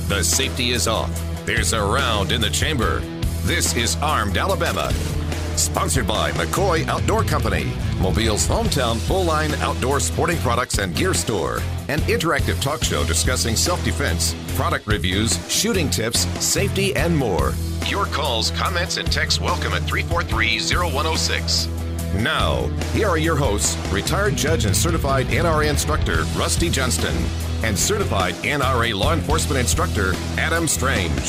The safety is off. There's a round in the chamber. This is Armed Alabama. Sponsored by McCoy Outdoor Company, Mobile's hometown full-line outdoor sporting products and gear store. An interactive talk show discussing self-defense, product reviews, shooting tips, safety, and more. Your calls, comments, and texts welcome at 343-0106. Now, here are your hosts, retired judge and certified NRA instructor Rusty Johnston and certified NRA law enforcement instructor Adam Strange.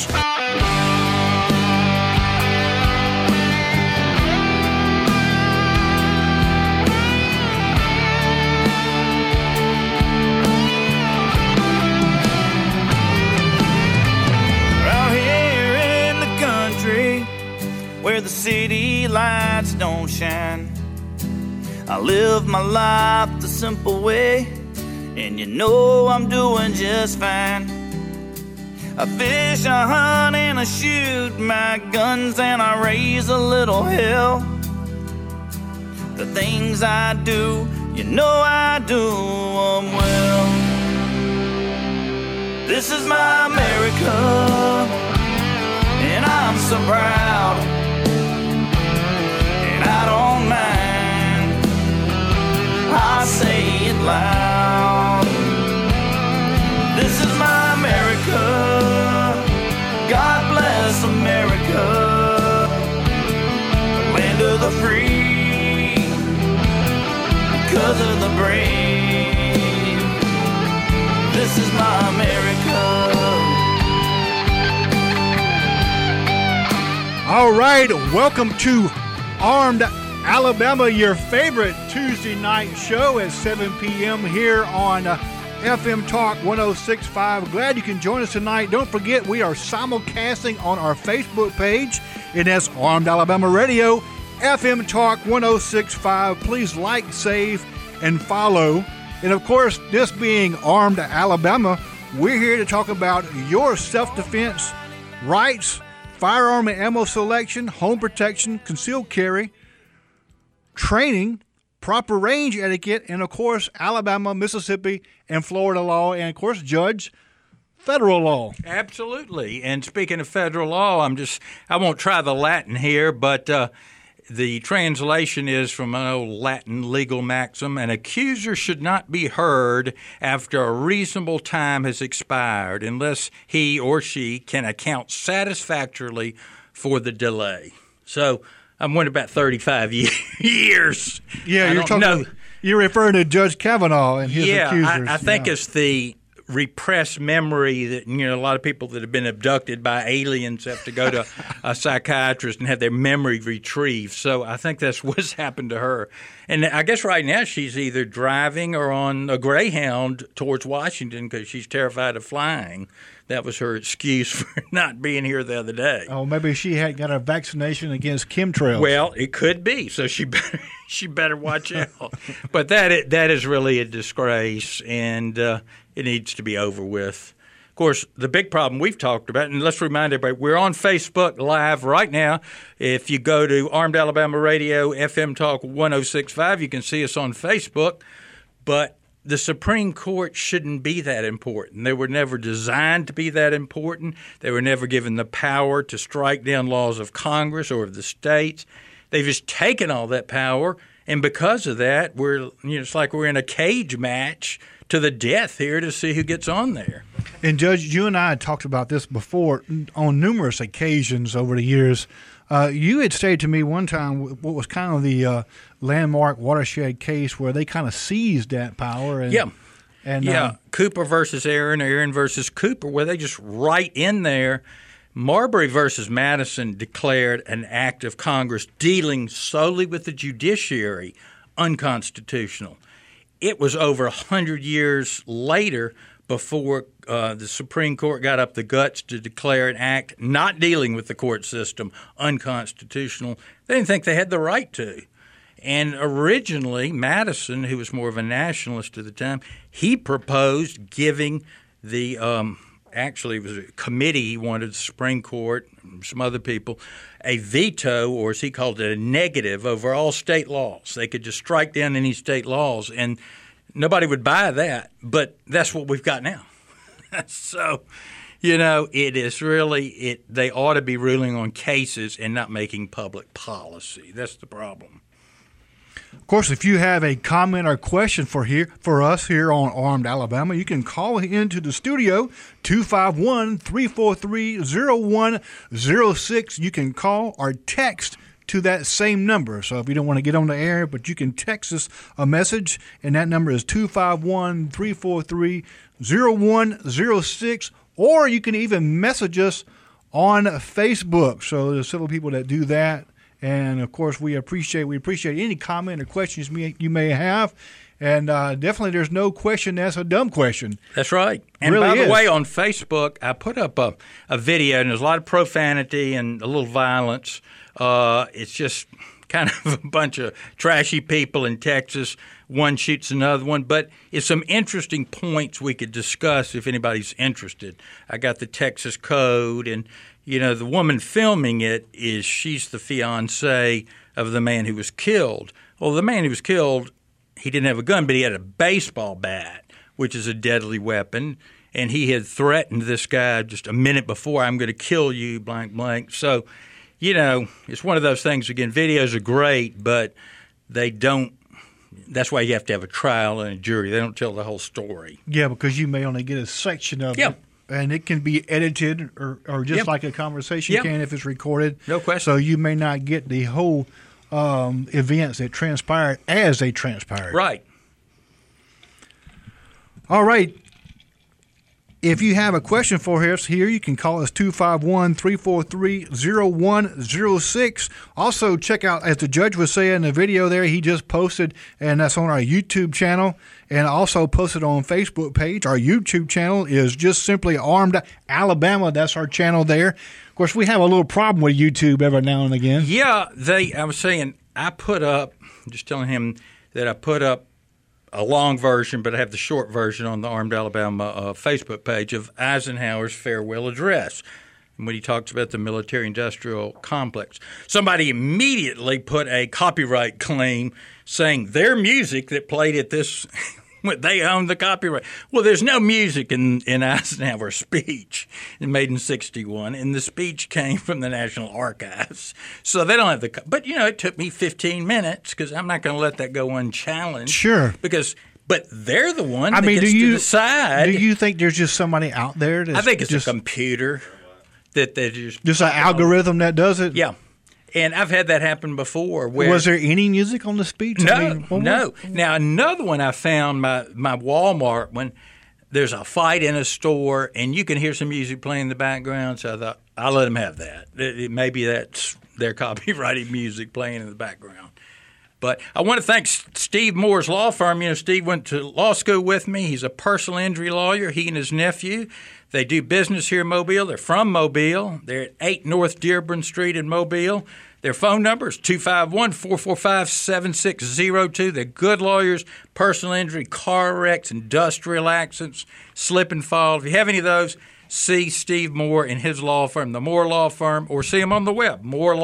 Where the city lights don't shine, I live my life the simple way, and you know I'm doing just fine. I fish, I hunt, and I shoot my guns, and I raise a little hell. The things I do, you know I do them well. This is my America, and I'm so proud. I don't mind, I say it loud. This is my America, God bless America, land of the free, because of the brave. This is my America. All right, welcome to Armed Alabama, your favorite Tuesday night show at 7 p.m. here on FM Talk 106.5. Glad you can join us tonight. Don't forget, we are simulcasting on our Facebook page, and that's Armed Alabama Radio, FM Talk 106.5. Please like, save, and follow. And of course, this being Armed Alabama, we're here to talk about your self-defense rights, firearm and ammo selection, home protection, concealed carry, training, proper range etiquette, and, of course, Alabama, Mississippi, and Florida law, and, of course, Judge, federal law. Absolutely. And speaking of federal law, I won't try the Latin here, but the translation is from an old Latin legal maxim: an accuser should not be heard after a reasonable time has expired unless he or she can account satisfactorily for the delay. So I'm went about 35 years. Yeah, you're referring to Judge Kavanaugh and his accusers. I think it's the repressed memory that, a lot of people that have been abducted by aliens have to go to a psychiatrist and have their memory retrieved. So I think that's what's happened to her. And I guess right now she's either driving or on a Greyhound towards Washington because she's terrified of flying. That was her excuse for not being here the other day. Oh, maybe she had got a vaccination against chemtrails. Well, it could be. So she better watch out. But that is really a disgrace, and it needs to be over with. Of course, the big problem we've talked about, and let's remind everybody, we're on Facebook Live right now. If you go to Armed Alabama Radio, FM Talk 106.5, you can see us on Facebook. But the Supreme Court shouldn't be that important. They were never designed to be that important. They were never given the power to strike down laws of Congress or of the states. They've just taken all that power, and because of that, it's like we're in a cage match to the death here to see who gets on there. And Judge, you and I had talked about this before on numerous occasions over the years. You had stated to me one time what was kind of the landmark watershed case where they kind of seized that power. And, Cooper versus Aaron, Aaron versus Cooper, where they just right in there. Marbury versus Madison declared an act of Congress dealing solely with the judiciary unconstitutional. It was over 100 years later before the Supreme Court got up the guts to declare an act not dealing with the court system unconstitutional. They didn't think they had the right to. And originally, Madison, who was more of a nationalist at the time, he proposed giving the actually it was a committee he wanted, the Supreme Court, some other people, a veto, or as he called it, a negative over all state laws. They could just strike down any state laws, and nobody would buy that. But that's what we've got now. So It is really they ought to be ruling on cases and not making public policy. That's the problem. Of course, if you have a comment or question for us here on Armed Alabama, you can call into the studio, 251-343-0106. You can call or text to that same number. So if you don't want to get on the air, but you can text us a message, and that number is 251-343-0106, or you can even message us on Facebook. So there's several people that do that. And, of course, we appreciate any comment or questions you may have. And definitely there's no question that's a dumb question. That's right. And really by the way, on Facebook, I put up a video, and there's a lot of profanity and a little violence. It's just kind of a bunch of trashy people in Texas. One shoots another one. But it's some interesting points we could discuss if anybody's interested. I got the Texas Code, and the woman filming it she's the fiance of the man who was killed. Well, the man who was killed, he didn't have a gun, but he had a baseball bat, which is a deadly weapon. And he had threatened this guy just a minute before, I'm going to kill you, blank, blank. So, it's one of those things. Again, videos are great, but they don't. That's why you have to have a trial and a jury. They don't tell the whole story. Yeah, because you may only get a section of it. And it can be edited or just like a conversation can if it's recorded. No question. So you may not get the whole events that transpired as they transpired. Right. All right. If you have a question for us here, you can call us 251-343-0106. Also, check out, as the judge was saying in the video there, he just posted, and that's on our YouTube channel, and also posted on Facebook page. Our YouTube channel is just simply Armed Alabama. That's our channel there. Of course, we have a little problem with YouTube every now and again. Yeah, I was saying, just telling him that I put up a long version, but I have the short version on the Armed Alabama Facebook page of Eisenhower's farewell address, when he talks about the military-industrial complex. Somebody immediately put a copyright claim saying their music that played at this, they own the copyright. Well, there's no music in Eisenhower's speech made in 1961, and the speech came from the National Archives. So they don't have but, it took me 15 minutes because I'm not going to let that go unchallenged. Sure. But they're the one that gets to decide. Do you think there's just somebody out there that's I think it's just a computer that they just an algorithm that does it? Yeah. And I've had that happen before. Was there any music on the speech? No. Now, another one I found, my Walmart one, there's a fight in a store, and you can hear some music playing in the background, so I thought, I'll let them have that. Maybe that's their copyrighted music playing in the background. But I want to thank Steve Moore's law firm. Steve went to law school with me. He's a personal injury lawyer, he and his nephew. They do business here in Mobile. They're from Mobile. They're at 8 North Dearborn Street in Mobile. Their phone number is 251-445-7602. They're good lawyers, personal injury, car wrecks, industrial accidents, slip and fall. If you have any of those, see Steve Moore and his law firm, the Moore Law Firm, or see him on the web,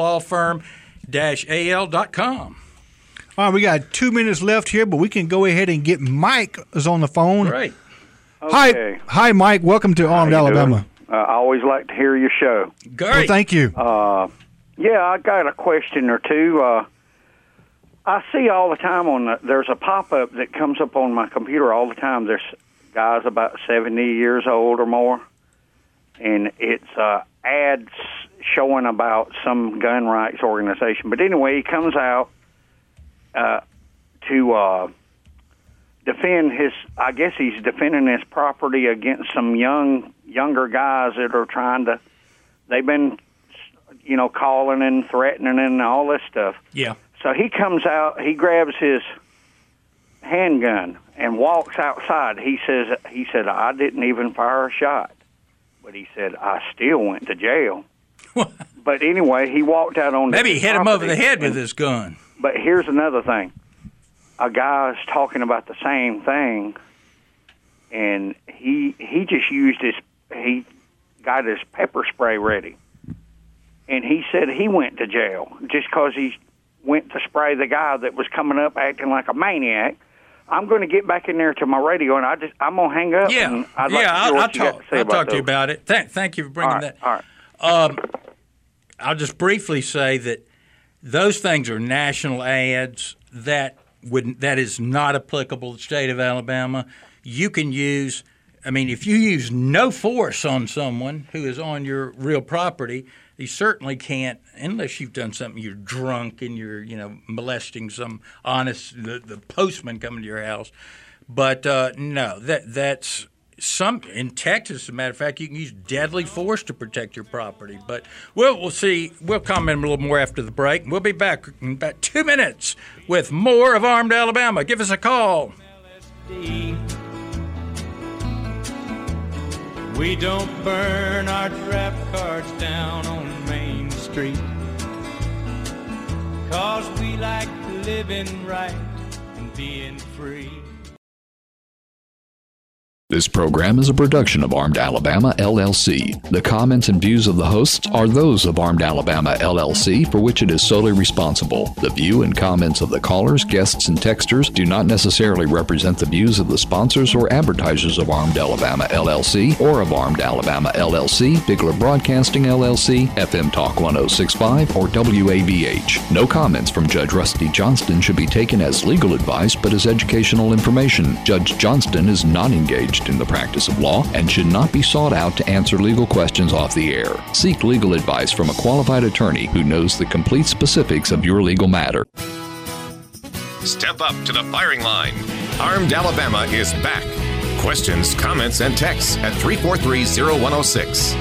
moorelawfirm-al.com. All right, we got 2 minutes left here, but we can go ahead and get Mike is on the phone. Great. Okay. Hi, Mike. Welcome to Armed Alabama. I always like to hear your show. Great. Well, thank you. Yeah, I got a question or two. I see all the time there's a pop-up that comes up on my computer all the time. There's guys about 70 years old or more, and it's ads showing about some gun rights organization. But anyway, he comes out to defend I guess he's defending his property against some younger guys that are they've been, calling and threatening and all this stuff. Yeah. So he comes out, he grabs his handgun and walks outside. He said, I didn't even fire a shot. But he said, I still went to jail. But anyway, he walked out on Maybe he hit him over the head with his gun. But here's another thing. A guy's talking about the same thing, and he just he got his pepper spray ready. And he said he went to jail just because he went to spray the guy that was coming up acting like a maniac. I'm going to get back in there to my radio, and I'm going to hang up. Yeah, and I'd like to hear what you got to say I'll talk to you those. about it. Thank you for bringing that. All right. I'll just briefly say that those things are national ads that is not applicable to the state of Alabama. You can use, if you use no force on someone who is on your real property, you certainly can't, unless you've done something, you're drunk and you're, molesting some the postman coming to your house. But no, that's in Texas, as a matter of fact, you can use deadly force to protect your property. But we'll see. We'll comment a little more after the break. We'll be back in about 2 minutes with more of Armed Alabama. Give us a call. We don't burn our draft cards down on Main Street, 'cause we like living right and being free. This program is a production of Armed Alabama, LLC. The comments and views of the hosts are those of Armed Alabama, LLC, for which it is solely responsible. The view and comments of the callers, guests, and texters do not necessarily represent the views of the sponsors or advertisers of Armed Alabama, LLC, or of Armed Alabama, LLC, Bigler Broadcasting, LLC, FM Talk 1065, or WABH. No comments from Judge Rusty Johnston should be taken as legal advice, but as educational information. Judge Johnston is not engaged in the practice of law and should not be sought out to answer legal questions off the air. Seek legal advice from a qualified attorney who knows the complete specifics of your legal matter. Step up to the firing line. Armed Alabama is back. Questions, comments, and texts at 343-0106.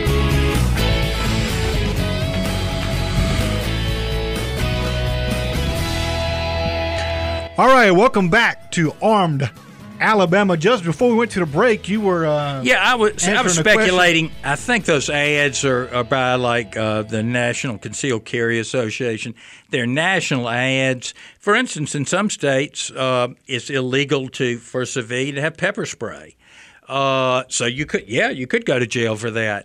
All right, welcome back to Armed Alabama. Just before we went to the break, you were I was speculating. I think those ads are by the National Concealed Carry Association. They're national ads. For instance, in some states, it's illegal for a civilian to have pepper spray. So you could go to jail for that.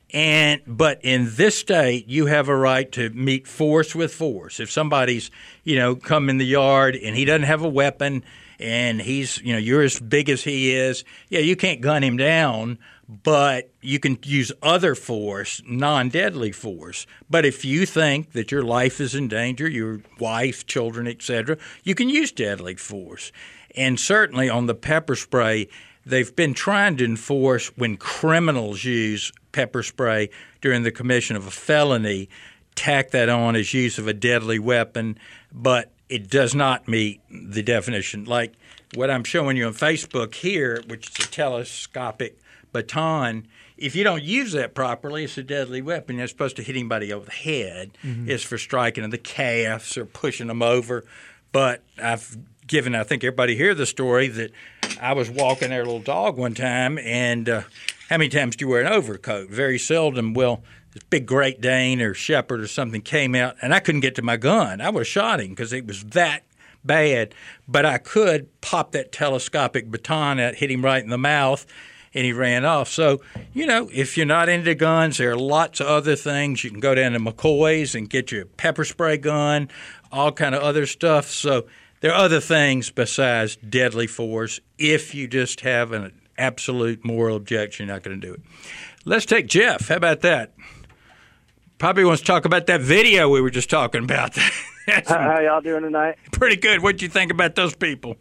But in this state, you have a right to meet force with force. If somebody's come in the yard and he doesn't have a weapon, and he's, you're as big as he is, you can't gun him down, but you can use other force, non-deadly force. But if you think that your life is in danger, your wife, children, etc., you can use deadly force. And certainly on the pepper spray, they've been trying to enforce when criminals use pepper spray during the commission of a felony, tack that on as use of a deadly weapon, but it does not meet the definition. Like what I'm showing you on Facebook here, which is a telescopic baton, if you don't use that properly, it's a deadly weapon. You're supposed to hit anybody over the head. Mm-hmm. It's for striking in the calves or pushing them over. But I think everybody hear the story that I was walking their little dog one time, and how many times do you wear an overcoat? Very seldom. Well, this big Great Dane or Shepherd or something came out, and I couldn't get to my gun. I would have shot him because it was that bad. But I could pop that telescopic baton out, hit him right in the mouth, and he ran off. So, if you're not into guns, there are lots of other things. You can go down to McCoy's and get your pepper spray gun, all kind of other stuff. So there are other things besides deadly force. If you just have an absolute moral objection, you're not going to do it. Let's take Jeff. How about that? Probably wants to talk about that video we were just talking about. How y'all doing tonight? Pretty good. What'd you think about those people?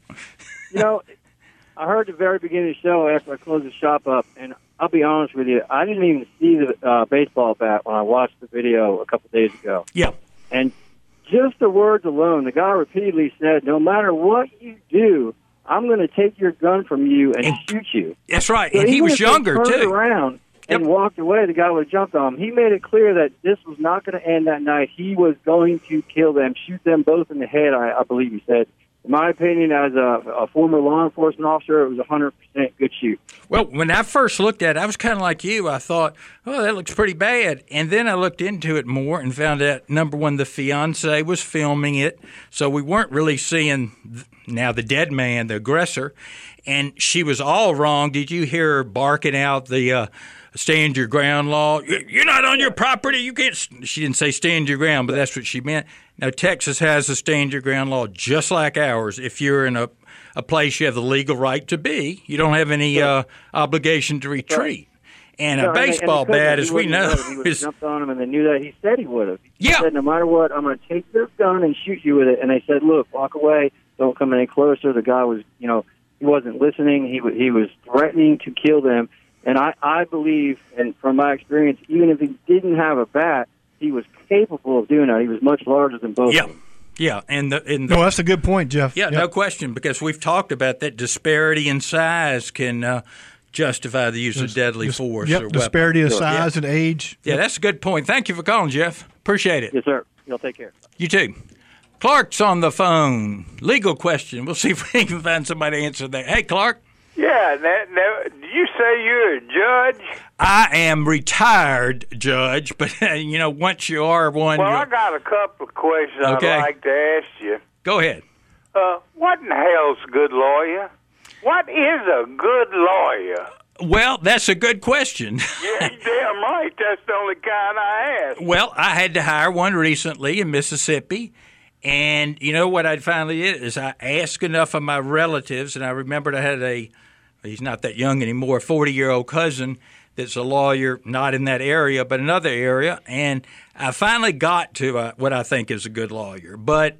I heard the very beginning of the show after I closed the shop up, and I'll be honest with you, I didn't even see the baseball bat when I watched the video a couple of days ago. Yeah. And just the words alone, the guy repeatedly said, no matter what you do, I'm going to take your gun from you and shoot you. That's right. So and he was younger, turned too. Around and walked away, the guy would have jumped on him. He made it clear that this was not going to end that night. He was going to kill them, shoot them both in the head, I believe he said. In my opinion, as a former law enforcement officer, it was 100% good shoot. Well, when I first looked at it, I was kind of like you. I thought, oh, that looks pretty bad. And then I looked into it more and found out, number one, the fiancé was filming it. So we weren't really seeing now the dead man, the aggressor. And she was all wrong. Did you hear her barking out the stand your ground law? You're not on your property. You can't. She didn't say stand your ground, but that's what she meant. Now, Texas has a stand your ground law just like ours. If you're in a a place you have the legal right to be. You don't have any obligation to retreat. And a baseball bat, as we know, he jumped on him, and they knew that. He said he would have. Yeah. He said, no matter what, I'm going to take this gun and shoot you with it. And they said, look, walk away. Don't come any closer. The guy was, he wasn't listening. He was threatening to kill them. And I believe, and from my experience, even if he didn't have a bat, he was capable of doing that. He was much larger than both of them. Yeah, and no, that's a good point, Jeff. Yeah, no question, because we've talked about that disparity in size can justify the use of deadly force. Yep, or disparity of weapon. size and age. Yeah, that's a good point. Thank you for calling, Jeff. Appreciate it. Yes, sir. Y'all take care. You too. Clark's on the phone. Legal question. We'll see if we can find somebody to answer that. Hey, Clark. Yeah, now, did you say you're a judge? I am retired judge, but, once you are one... Well, I got a couple of questions I'd like to ask you. Go ahead. What in the hell's a good lawyer? What is a good lawyer? Well, that's a good question. Yeah, you're damn right. That's the only kind I ask. Well, I had to hire one recently in Mississippi, and you know what I finally did is I asked enough of my relatives, and I remembered I had he's not that young anymore, a 40-year-old cousin that's a lawyer, not in that area, but another area, and I finally got to what I think is a good lawyer. But,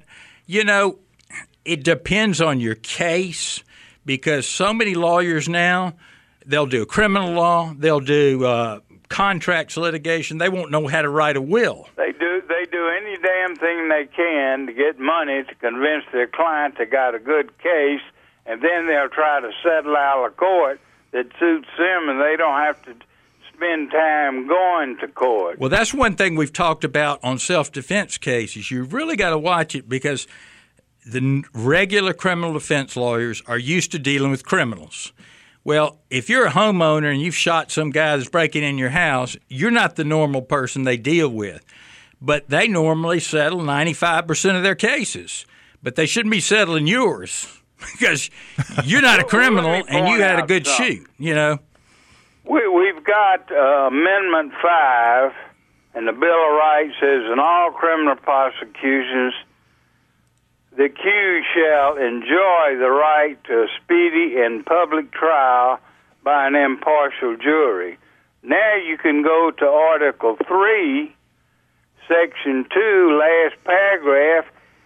it depends on your case, because so many lawyers now, they'll do criminal law, they'll do contracts litigation. They won't know how to write a will. They do any damn thing they can to get money to convince their client they got a good case, and then they'll try to settle out of court that suits them, and they don't have to spend time going to court. Well, that's one thing we've talked about on self-defense cases. You really got to watch it, because the regular criminal defense lawyers are used to dealing with criminals. Well, if you're a homeowner and you've shot some guy that's breaking in your house, you're not the normal person they deal with. But they normally settle 95% of their cases. But they shouldn't be settling yours, because you're not a criminal and you had a good shoot, We've got Amendment 5, and the Bill of Rights says, in all criminal prosecutions, the accused shall enjoy the right to a speedy and public trial by an impartial jury. Now you can go to Article 3, Section 2, last paragraph.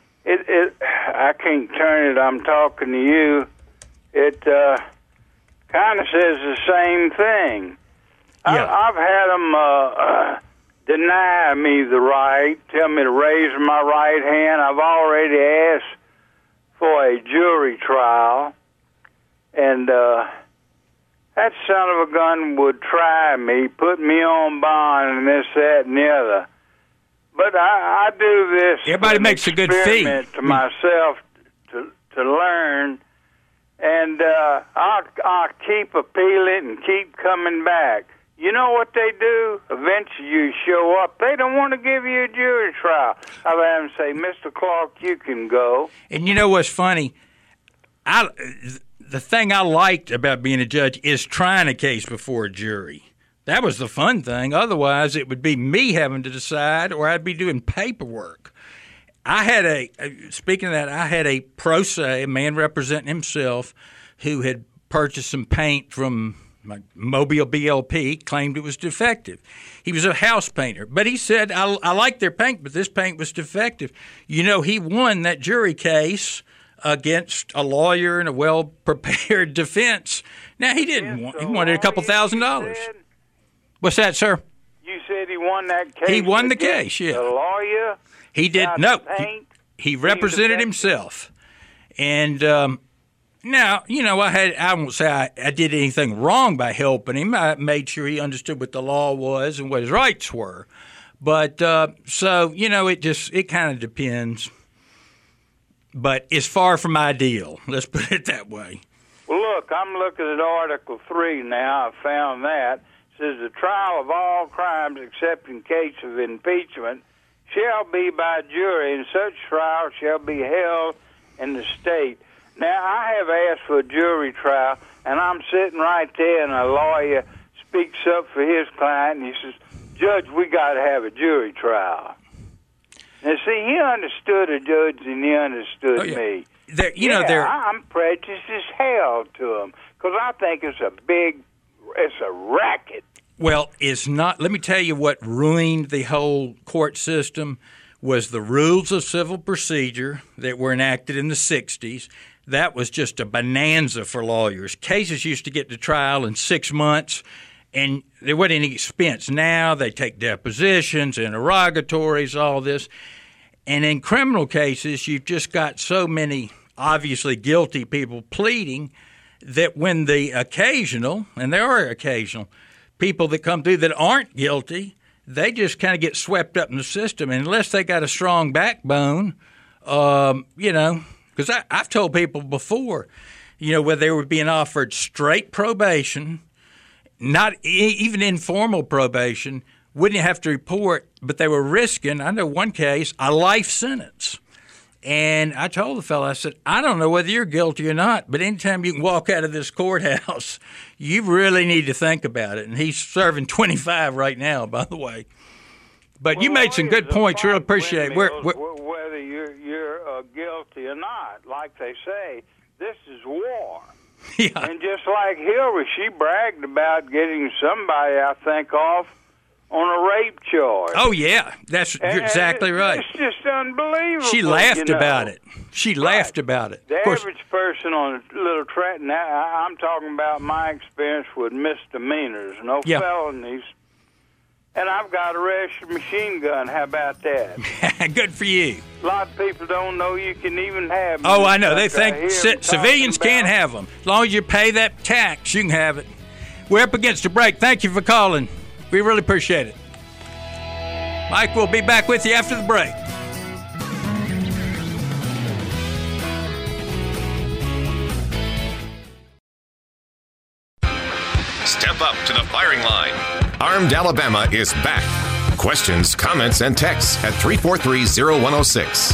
I can't turn it. I'm talking to you. It kind of says the same thing. Yeah. I've had them deny me the right, tell me to raise my right hand. I've already asked for a jury trial, and that son of a gun would try me, put me on bond, and this, that, and the other. But I do this. Everybody makes a good fee to myself to learn, and I'll keep appealing and keep coming back. You know what they do? Eventually you show up. They don't want to give you a jury trial. I've had them say, Mr. Clark, you can go. And you know what's funny? The thing I liked about being a judge is trying a case before a jury. That was the fun thing. Otherwise, it would be me having to decide, or I'd be doing paperwork. Speaking of that, I had a pro se, a man representing himself, who had purchased some paint from my Mobile BLP, claimed it was defective. He was a house painter, but he said, I like their paint, but this paint was defective. He won that jury case against a lawyer and a well-prepared defense. Now, he didn't want, he wanted a couple $1,000. What's that, sir? You said he won that case? He won the case, yeah. The lawyer? He did, no, he represented himself. And now, I won't say I did anything wrong by helping him. I made sure he understood what the law was and what his rights were. But it kind of depends. But it's far from ideal. Let's put it that way. Well, look, I'm looking at Article 3 now. I found that. It says the trial of all crimes except in case of impeachment shall be by jury, and such trial shall be held in the state. Now, I have asked for a jury trial, and I'm sitting right there, and a lawyer speaks up for his client, and he says, Judge, we got to have a jury trial. Now, see, he understood a judge, and he understood me. I'm prejudiced as hell to them because I think it's a racket. Well, it's not. Let me tell you what ruined the whole court system was the rules of civil procedure that were enacted in the 60s. That was just a bonanza for lawyers. Cases used to get to trial in 6 months, and there wasn't any expense. Now they take depositions, interrogatories, all this. And in criminal cases, you've just got so many obviously guilty people pleading that when the occasional, and there are occasional, people that come through that aren't guilty, they just kind of get swept up in the system. And unless they got a strong backbone, because I've told people before, where they were being offered straight probation, not even informal probation, wouldn't have to report, but they were risking, I know one case, a life sentence. And I told the fellow, I said, I don't know whether you're guilty or not, but anytime you can walk out of this courthouse, you really need to think about it. And he's serving 25 right now, by the way. But you made some good points. Really appreciate it. Whether you're guilty or not, like they say, this is war. Yeah. And just like Hillary, she bragged about getting somebody, I think, off on a rape charge. Oh, yeah. You're exactly right. It's just unbelievable. She laughed about it. She laughed about it. The average person on a little track, now I'm talking about my experience with misdemeanors, no felonies. And I've got a registered machine gun. How about that? Good for you. A lot of people don't know you can even have them. Oh, I know. They think civilians can't have them. As long as you pay that tax, you can have it. We're up against a break. Thank you for calling. We really appreciate it. Mike will be back with you after the break. Step up to the firing line. Armed Alabama is back. Questions, comments, and texts at 343-0106.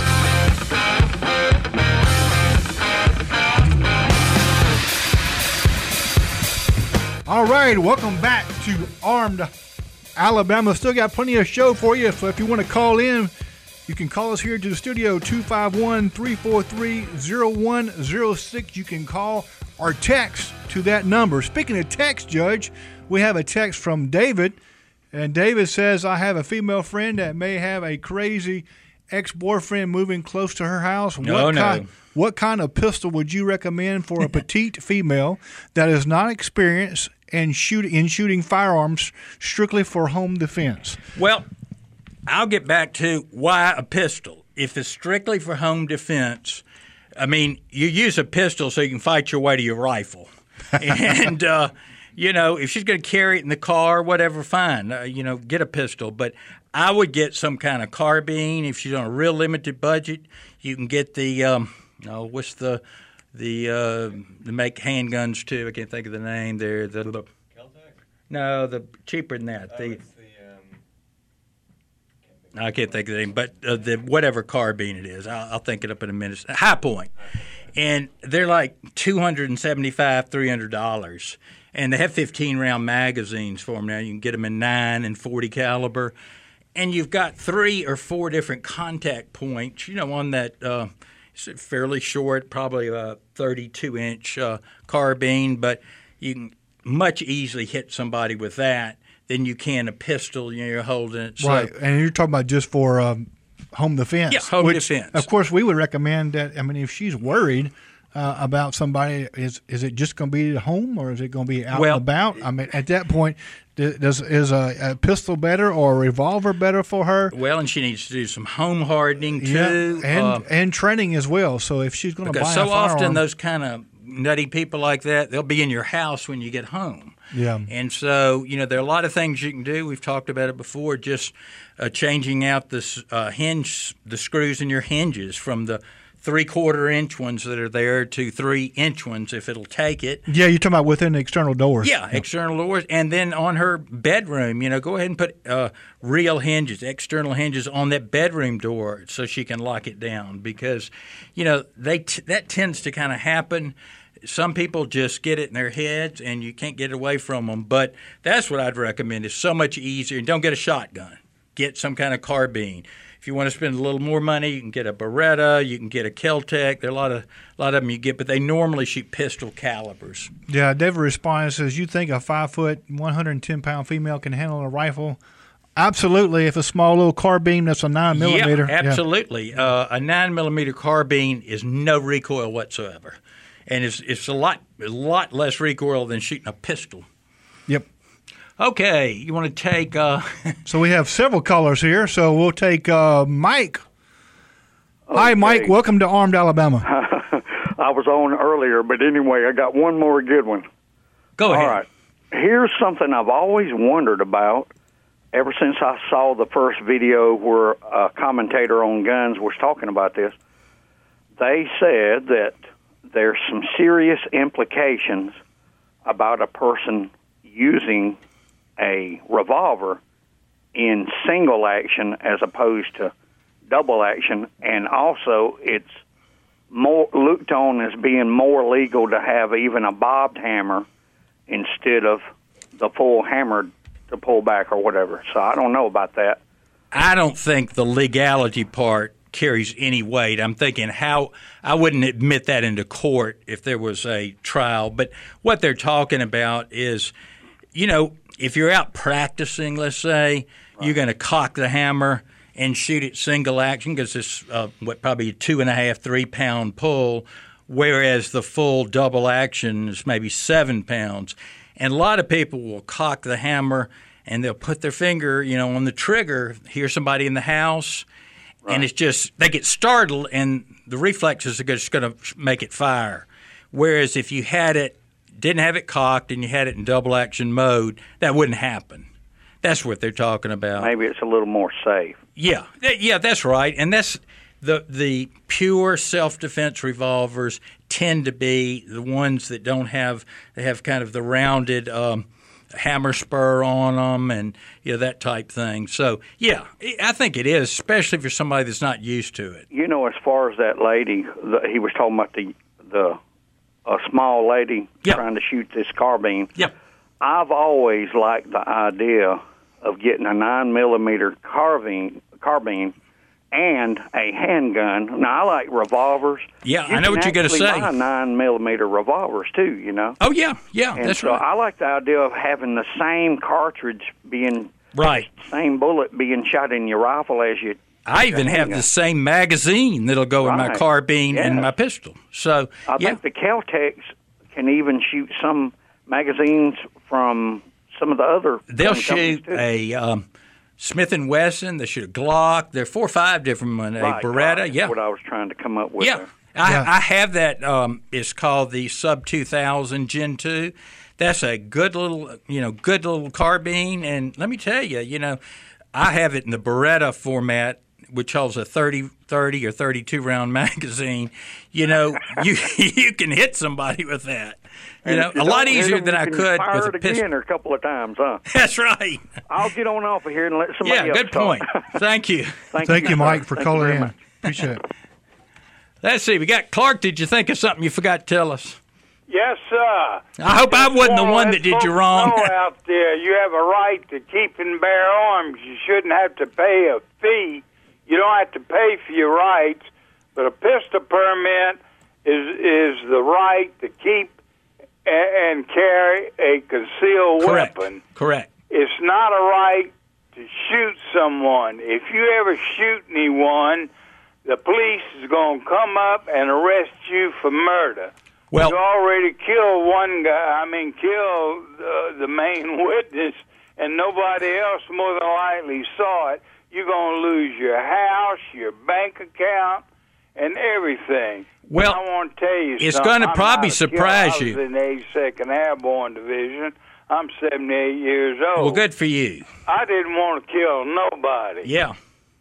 All right, welcome back to Armed Alabama. Still got plenty of show for you, so if you want to call in, you can call us here to the studio, 251-343-0106. You can call or text to that number. Speaking of text, Judge, we have a text from David, and David says, I have a female friend that may have a crazy ex-boyfriend moving close to her house. What kind of pistol would you recommend for a petite female that is not experienced in shooting firearms strictly for home defense? Well, I'll get back to why a pistol. If it's strictly for home defense, I mean, you use a pistol so you can fight your way to your rifle. And, if she's going to carry it in the car, whatever, fine. Get a pistol. But I would get some kind of carbine. If she's on a real limited budget, you can get the what's the make handguns too? I can't think of the name there. Keltec? No, the cheaper than that. I can't think of the name, but the whatever carbine it is, I'll think it up in a minute. High Point, and they're like $275, $300, and they have 15-round magazines for them now. You can get them in 9 and 40 caliber, and you've got 3 or 4 different contact points. On that. It's fairly short, probably a 32-inch carbine, but you can much easily hit somebody with that than you can a pistol. You're holding it. So, right, and you're talking about just for home defense. Yeah, home defense. Of course, we would recommend that. I mean, if she's worried about somebody, is it just going to be at home or is it going to be out and about? I mean, at that point, is a pistol better or a revolver better for her? Well, and she needs to do some home hardening too, and training as well. So if she's going to buy a firearm, often those kind of nutty people like that, they'll be in your house when you get home. Yeah, and so there are a lot of things you can do. We've talked about it before. Just changing out the screws in your hinges from the 3/4-inch ones that are there to 3-inch ones if it'll take it. Yeah, you're talking about within the external doors. Yeah, external doors. And then on her bedroom, go ahead and put real hinges, external hinges on that bedroom door so she can lock it down because, that tends to kind of happen. Some people just get it in their heads and you can't get it away from them. But that's what I'd recommend. It's so much easier. And don't get a shotgun. get some kind of carbine. If you want to spend a little more money, you can get a Beretta, you can get a Kel-Tec. There are a lot of them you get, but they normally shoot pistol calibers. Yeah, David responds, says, you think a 5-foot, 110-pound female can handle a rifle? Absolutely. If a small little carbine that's a 9mm. Yeah, absolutely. A 9mm carbine is no recoil whatsoever, and it's a lot less recoil than shooting a pistol. Yep. Okay, you want to take... So we have several callers here, so we'll take Mike. Okay. Hi, Mike. Welcome to Armed Alabama. I was on earlier, but anyway, I got one more good one. Go ahead. All right. Here's something I've always wondered about ever since I saw the first video where a commentator on guns was talking about this. They said that there's some serious implications about a person using a revolver in single action as opposed to double action, and also it's more looked on as being more legal to have even a bobbed hammer instead of the full hammer to pull back or whatever. So I don't know about that. I don't think the legality part carries any weight. I'm thinking how I wouldn't admit that into court if there was a trial. But what they're talking about is, if you're out practicing, let's say, you're going to cock the hammer and shoot it single action because it's probably a 2.5, 3 pound pull, whereas the full double action is maybe 7 pounds. And a lot of people will cock the hammer and they'll put their finger, on the trigger, hear somebody in the house, and it's just they get startled and the reflexes are just going to make it fire. Whereas if you didn't have it cocked and you had it in double action mode, that wouldn't happen. That's what they're talking about. Maybe it's a little more safe. Yeah, that's right. And that's the pure self-defense revolvers tend to be the ones that they have kind of the rounded hammer spur on them and that type thing. So, yeah, I think it is, especially if you're somebody that's not used to it. As far as that lady, he was talking about a small lady trying to shoot this carbine. Yep. I've always liked the idea of getting a 9mm carbine and a handgun. Now, I like revolvers. Yeah, I know what you're going to say. You can actually buy 9mm revolvers, too, Oh, yeah, and that's so right. I like the idea of having the same cartridge being... Right. Same bullet being shot in your rifle as you... I even have the same magazine that'll go in my carbine and my pistol. So I think the Kel-Tecs can even shoot some magazines from some of the other... They'll shoot a Smith & Wesson. They shoot a Glock. There are 4 or 5 different ones. A Beretta. That's what I was trying to come up with. Yeah. I have that. It's called the Sub 2000 Gen 2. That's a good little carbine. And let me tell you, I have it in the Beretta format, which holds a 30 or 32 round magazine. You can hit somebody with that. A lot easier than I could with a pistol. Again or a couple of times, huh? That's right. I'll get on off of here and let somebody else good point. Thank you. Thank you, Mike, for calling in. Appreciate it. Let's see. We got Clark. Did you think of something you forgot to tell us? Yes, sir. I hope I wasn't the one that did you wrong. Out there, you have a right to keep and bear arms. You shouldn't have to pay a fee. You don't have to pay for your rights, but a pistol permit is the right to keep and carry a concealed weapon. Correct. It's not a right to shoot someone. If you ever shoot anyone, the police is going to come up and arrest you for murder. Well, you already killed one guy. Killed the main witness, and nobody else more than likely saw it. You're going to lose your house, your bank account, and everything. Well, I want to tell you it's something. going to probably surprise you. I was in the 82nd Airborne Division. I'm 78 years old. Well, good for you. I didn't want to kill nobody. Yeah.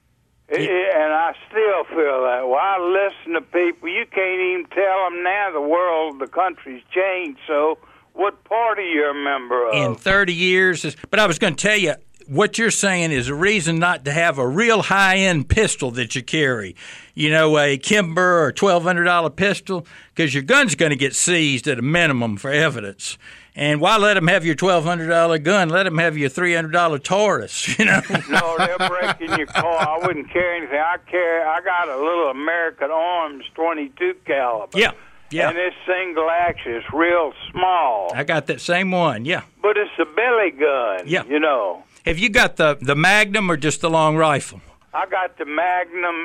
And I still feel that way. I listen to people. You can't even tell them now the country's changed. So what party you're a member of? In 30 years. But I was going to tell you, what you're saying is a reason not to have a real high-end pistol that you carry. You know, a Kimber or $1,200 pistol, because your gun's going to get seized at a minimum for evidence. And why let them have your $1,200 gun? Let them have your $300 Taurus, you know? No, they'll break in your car. I wouldn't carry anything. I got a little American Arms 22 caliber. Yeah. And it's single action. It's real small. I got that same one, yeah. But it's a belly gun, you know. Have you got the Magnum or just the long rifle? I got the Magnum.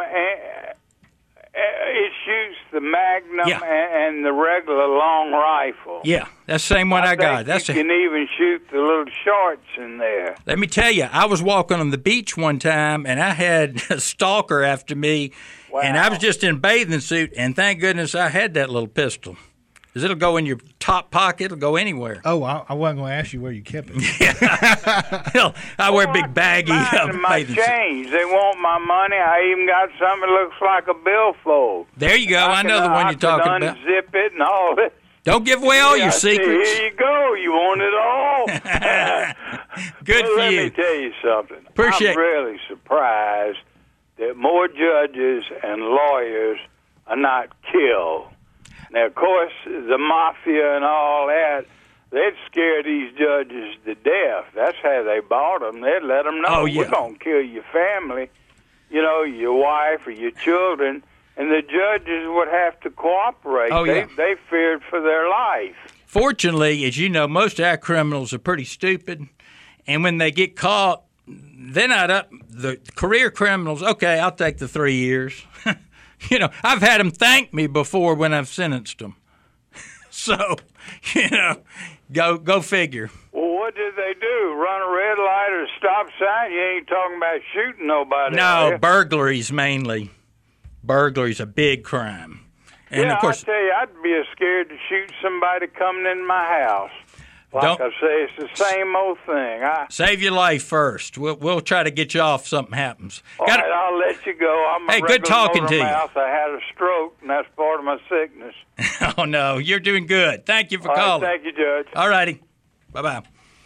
It shoots the Magnum and the regular long rifle. Yeah, that's the same one I got. You can even shoot the little shorts in there. Let me tell you, I was walking on the beach one time, and I had a stalker after me, and I was just in a bathing suit, and thank goodness I had that little pistol. Because it'll go in your top pocket. It'll go anywhere. Oh, I wasn't going to ask you where you kept it. I wear a big baggie of my change. They want my money. I even got something that looks like a billfold. There you go. I know the one you're talking about. Unzip it and all this. Don't give away all your secrets. Here you go. You want it all. Good for you. Let me tell you something. Appreciate I'm really surprised that more judges and lawyers are not killed. Now, of course, the mafia and all that, they'd scare these judges to death. That's how they bought them. They'd let them know, we're going to kill your family, you know, your wife or your children, and the judges would have to cooperate. They feared for their life. Fortunately, as you know, most of our criminals are pretty stupid, and when they get caught, they're not up. The career criminals, okay, I'll take the 3 years. You know, I've had them thank me before when I've sentenced them. So, you know, go figure. Well, what did they do? Run a red light or a stop sign? You ain't talking about shooting nobody. No, burglaries mainly. Burglary's a big crime. And of course, I tell you, I'd be scared to shoot somebody coming in my house. Like I say, it's the same old thing. Save your life first. We'll try to get you off if something happens. All right, I'll let you go. I'm good talking to you. I had a stroke, and that's part of my sickness. Oh, no, you're doing good. Thank you for calling. Thank you, Judge. All righty. Bye-bye.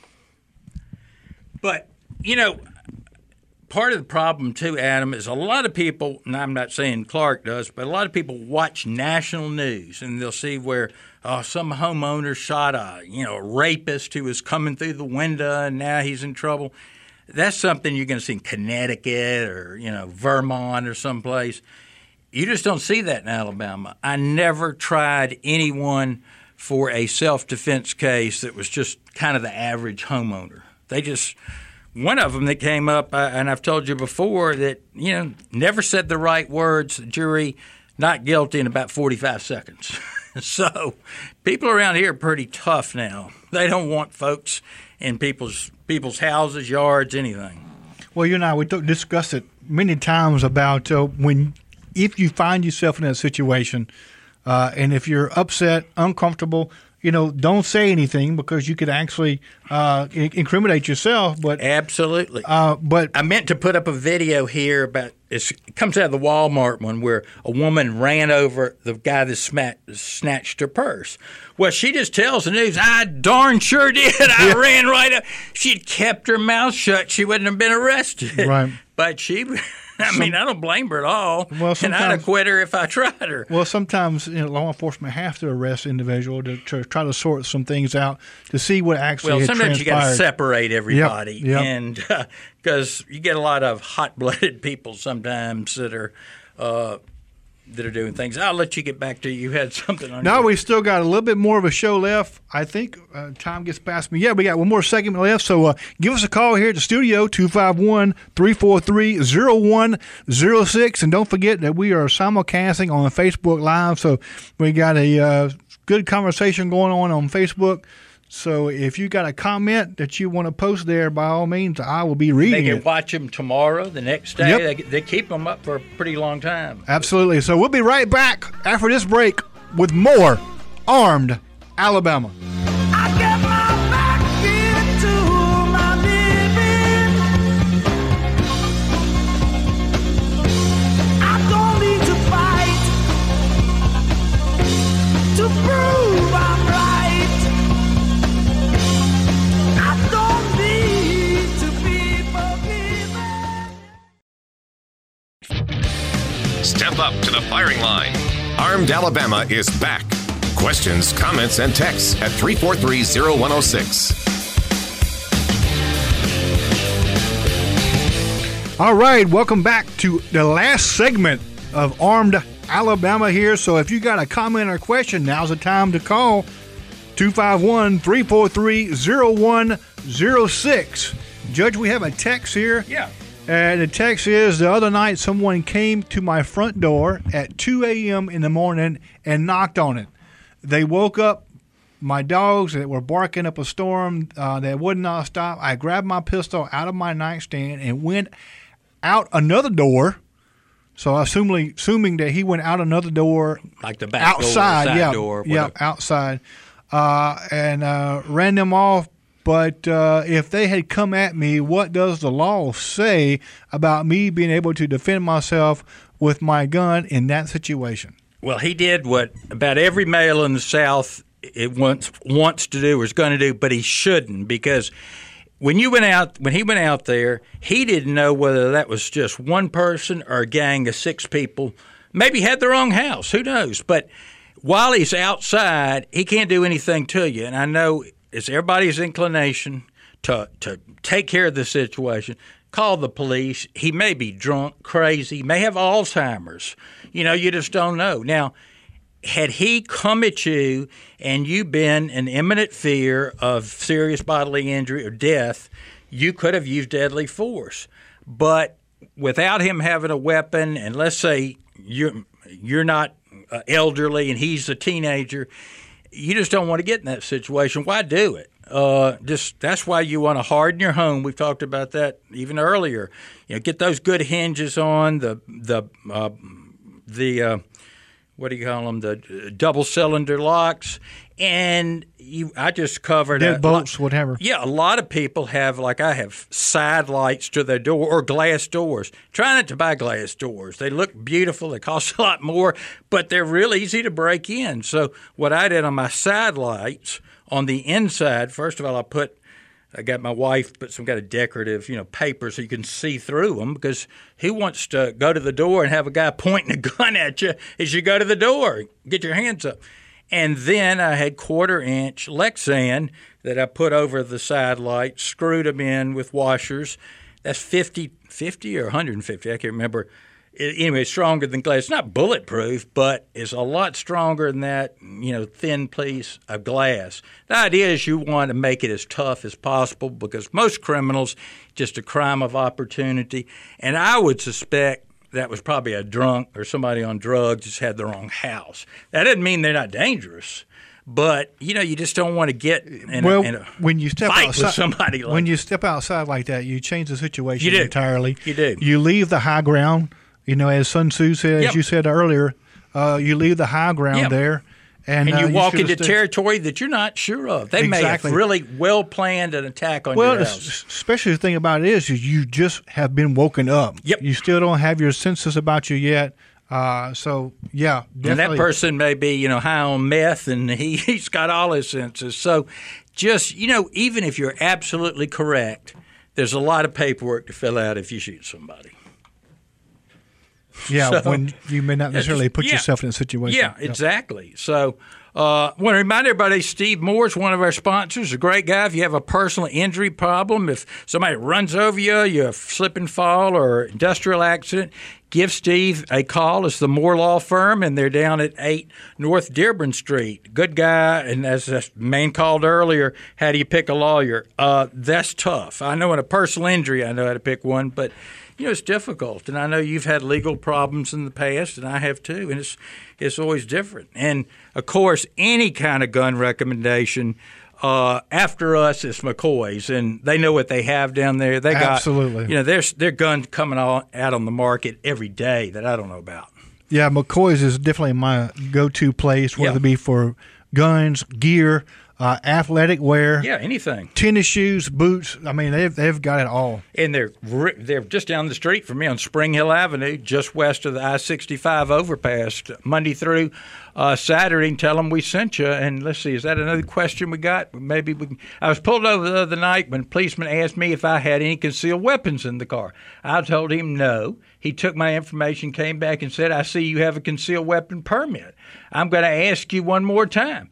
But, you know, part of the problem, too, Adam, is a lot of people, and I'm not saying Clark does, but a lot of people watch national news, and they'll see where some homeowner shot a rapist who was coming through the window, and now he's in trouble. That's something you're going to see in Connecticut or, Vermont or someplace. You just don't see that in Alabama. I never tried anyone for a self-defense case that was just kind of the average homeowner. One of them that came up, and I've told you before, that, never said the right words, the jury, not guilty in about 45 seconds. So people around here are pretty tough now. They don't want folks in people's houses, yards, anything. Well, you and I, we discussed it many times about if you find yourself in that situation and if you're upset, uncomfortable, don't say anything because you could actually incriminate yourself. But absolutely. But I meant to put up a video here about it comes out of the Walmart one where a woman ran over the guy that snatched her purse. Well, she just tells the news, I darn sure did. I ran right up. She'd kept her mouth shut. She wouldn't have been arrested. Right. But I don't blame her at all. Well, and I'd have quit her if I tried her. Well, sometimes law enforcement have to arrest an individual to try to sort some things out to see what actually had sometimes transpired. You got to separate everybody. Yep. And because you get a lot of hot-blooded people sometimes that are doing things. I'll let you get back to you. You had something on No, we still got a little bit more of a show left. I think time gets past me. Yeah, we got one more segment left. So give us a call here at the studio, 251-343-0106. And don't forget that we are simulcasting on Facebook Live. So we got a good conversation going on Facebook. So if you got a comment that you want to post there, by all means, I will be reading it. They can watch them tomorrow, the next day. Yep. They keep them up for a pretty long time. Absolutely. So we'll be right back after this break with more Armed Alabama. I get my back into my living. I don't need to fight to prove I'm right. I don't need to be Step up to the firing line. Armed Alabama is back. Questions, comments, and texts at 343-0106. All right, welcome back to the last segment of Armed Alabama here. So if you got a comment or question, now's the time to call 251-343-0106. Judge, we have a text here. Yeah. And the text is, the other night someone came to my front door at 2 a.m. in the morning and knocked on it. They woke up my dogs that were barking up a storm that would not stop. I grabbed my pistol out of my nightstand and went out another door. So assuming that he went out another door. Like the back outside, door, side door. Outside. And ran them off. But if they had come at me, what does the law say about me being able to defend myself with my gun in that situation? Well, he did what about every male in the South wants to do or is going to do, but he shouldn't, because when he went out there, he didn't know whether that was just one person or a gang of 6 people. Maybe had the wrong house. Who knows? But while he's outside, he can't do anything to you. And I know it's everybody's inclination to take care of the situation. Call the police. He may be drunk, crazy, may have Alzheimer's. You just don't know. Now, had he come at you and you been in imminent fear of serious bodily injury or death, you could have used deadly force. But without him having a weapon, and let's say you're not elderly and he's a teenager, you just don't want to get in that situation. Why do it? That's why you want to harden your home. We've talked about that even earlier. Get those good hinges on the what do you call them? The double cylinder locks. And I just covered deadbolts, whatever. Yeah, a lot of people have, like I have, side lights to their door or glass doors. Try not to buy glass doors. They look beautiful. They cost a lot more, but they're real easy to break in. So what I did on my side lights on the inside, first of all, I got my wife put some kind of decorative, paper so you can see through them, because who wants to go to the door and have a guy pointing a gun at you as you go to the door? Get your hands up. And then I had 1/4-inch Lexan that I put over the side lights, screwed them in with washers. That's 50 or 150, I can't remember. Anyway, it's stronger than glass. It's not bulletproof, but it's a lot stronger than that, thin piece of glass. The idea is you want to make it as tough as possible, because most criminals, just a crime of opportunity. And I would suspect that was probably a drunk or somebody on drugs just had the wrong house. That doesn't mean they're not dangerous, but you just don't want to get in a when you step fight outside, with somebody. When you step outside like that, you change the situation You do. entirely. You do. You leave the high ground. As Sun Tzu said, as you said earlier, you leave the high ground there. And you walk into territory that you're not sure of. They may have really well planned an attack on your house. Especially the thing about it is you just have been woken up. Yep. You still don't have your senses about you yet. So, yeah, definitely. And that person may be, high on meth, and he's got all his senses. So just, even if you're absolutely correct, there's a lot of paperwork to fill out if you shoot somebody. Yeah, when you may not necessarily put yourself in a situation. Yeah, exactly. So I want to remind everybody, Steve Moore is one of our sponsors, a great guy. If you have a personal injury problem, if somebody runs over you, you slip and fall or industrial accident, give Steve a call. It's the Moore Law Firm, and they're down at 8 North Dearborn Street. Good guy, and as the man called earlier, how do you pick a lawyer? That's tough. I know in a personal injury I know how to pick one, but it's difficult, and I know you've had legal problems in the past, and I have too, and it's always different. And, of course, any kind of gun recommendation, after us is McCoy's, and they know what they have down there. They got, absolutely. There's guns coming out on the market every day that I don't know about. Yeah, McCoy's is definitely my go-to place, whether it be for guns, gear, athletic wear. Yeah, anything. Tennis shoes, boots. I mean, they've got it all. And they're just down the street from me on Spring Hill Avenue, just west of the I-65 overpass, Monday through Saturday, and tell them we sent you. And let's see, is that another question we got? Maybe we can. I was pulled over the other night when a policeman asked me if I had any concealed weapons in the car. I told him no. He took my information, came back and said, I see you have a concealed weapon permit. I'm going to ask you one more time.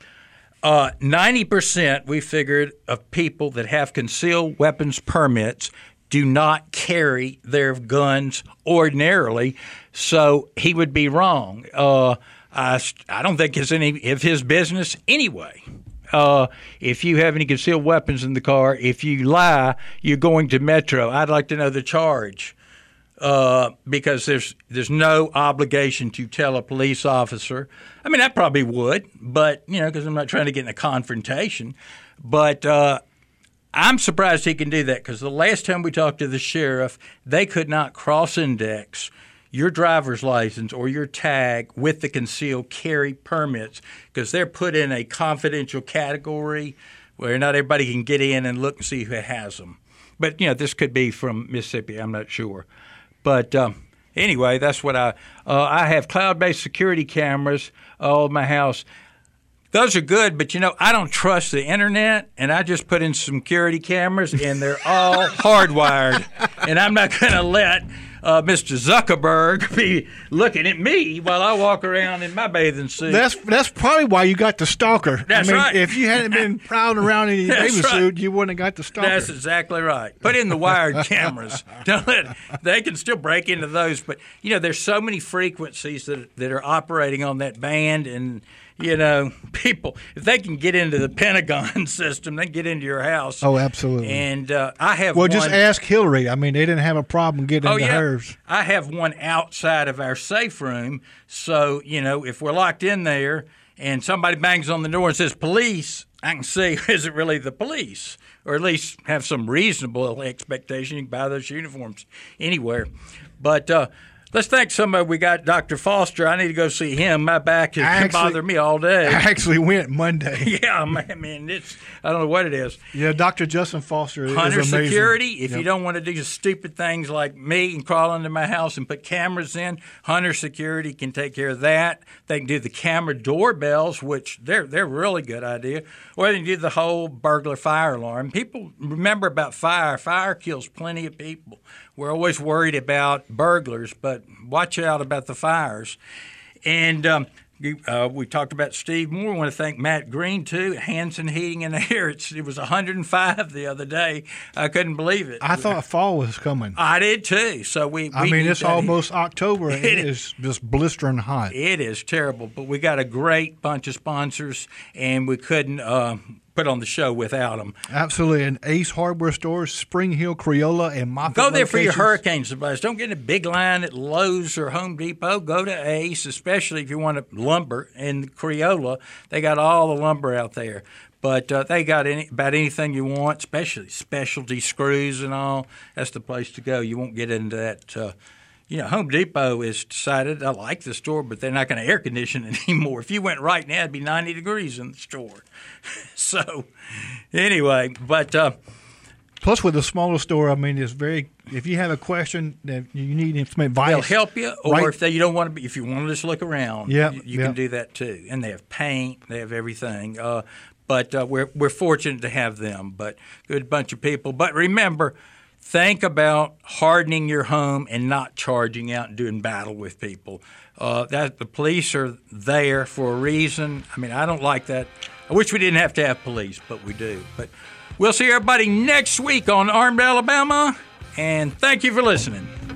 90%, we figured, of people that have concealed weapons permits do not carry their guns ordinarily, so he would be wrong. I don't think it's any of his business anyway. If you have any concealed weapons in the car, if you lie, you're going to Metro. I'd like to know the charge. Because there's no obligation to tell a police officer. I mean, I probably would, but, because I'm not trying to get in a confrontation. But I'm surprised he can do that, because the last time we talked to the sheriff, they could not cross-index your driver's license or your tag with the concealed carry permits, because they're put in a confidential category where not everybody can get in and look and see who has them. But, this could be from Mississippi. I'm not sure. But anyway, that's what I have cloud-based security cameras all in my house. Those are good, but, I don't trust the internet, and I just put in some security cameras, and they're all hardwired. And I'm not going to let Mr. Zuckerberg be looking at me while I walk around in my bathing suit. That's probably why you got the stalker. That's right. If you hadn't been prowling around in your bathing suit, you wouldn't have got the stalker. That's exactly right. Put in the wired cameras. They can still break into those, but there's so many frequencies that are operating on that band, and people, if they can get into the Pentagon system, they can get into your house. Oh, absolutely. And I have just ask Hillary. I mean, they didn't have a problem getting into hers. I have one outside of our safe room. So, if we're locked in there and somebody bangs on the door and says police, I can see, is it really the police? Or at least have some reasonable expectation. You can buy those uniforms anywhere. But let's thank somebody. We got Dr. Foster. I need to go see him. My back has bothered me all day. I actually went Monday. Yeah, man, I don't know what it is. Yeah, Dr. Justin Foster is Hunter amazing. Security, if you don't want to do stupid things like me and crawl into my house and put cameras in, Hunter Security can take care of that. They can do the camera doorbells, which they're a really good idea. Or they can do the whole burglar fire alarm. People remember about fire. Fire kills plenty of people. We're always worried about burglars, but watch out about the fires. And we talked about Steve Moore. I want to thank Matt Green, too, Hanson Heating and Air. It was 105 the other day. I couldn't believe it. I thought fall was coming. I did, too. So it's almost October, and it is just blistering hot. It is terrible, but we got a great bunch of sponsors, and we couldn't put on the show without them. Absolutely. And Ace Hardware Stores, Spring Hill, Crayola, and Moffett Go there locations. for your hurricane supplies. Don't get in a big line at Lowe's or Home Depot. Go to Ace, especially if you want lumber. And Crayola, they got all the lumber out there. But they got about anything you want, especially specialty screws and all. That's the place to go. You won't get into that. Home Depot has decided, I like the store, but they're not going to air condition it anymore. If you went right now, it'd be 90 degrees in the store. So, anyway, but plus with the smaller store, I mean, it's very. If you have a question that you need some advice, they'll help you. Or if you don't want to be, if you want to just look around, you can do that too. And they have paint, they have everything. But we're fortunate to have them. But good bunch of people. But remember. Think about hardening your home and not charging out and doing battle with people. That the police are there for a reason. I mean, I don't like that. I wish we didn't have to have police, but we do. But we'll see everybody next week on Armed Alabama, and thank you for listening.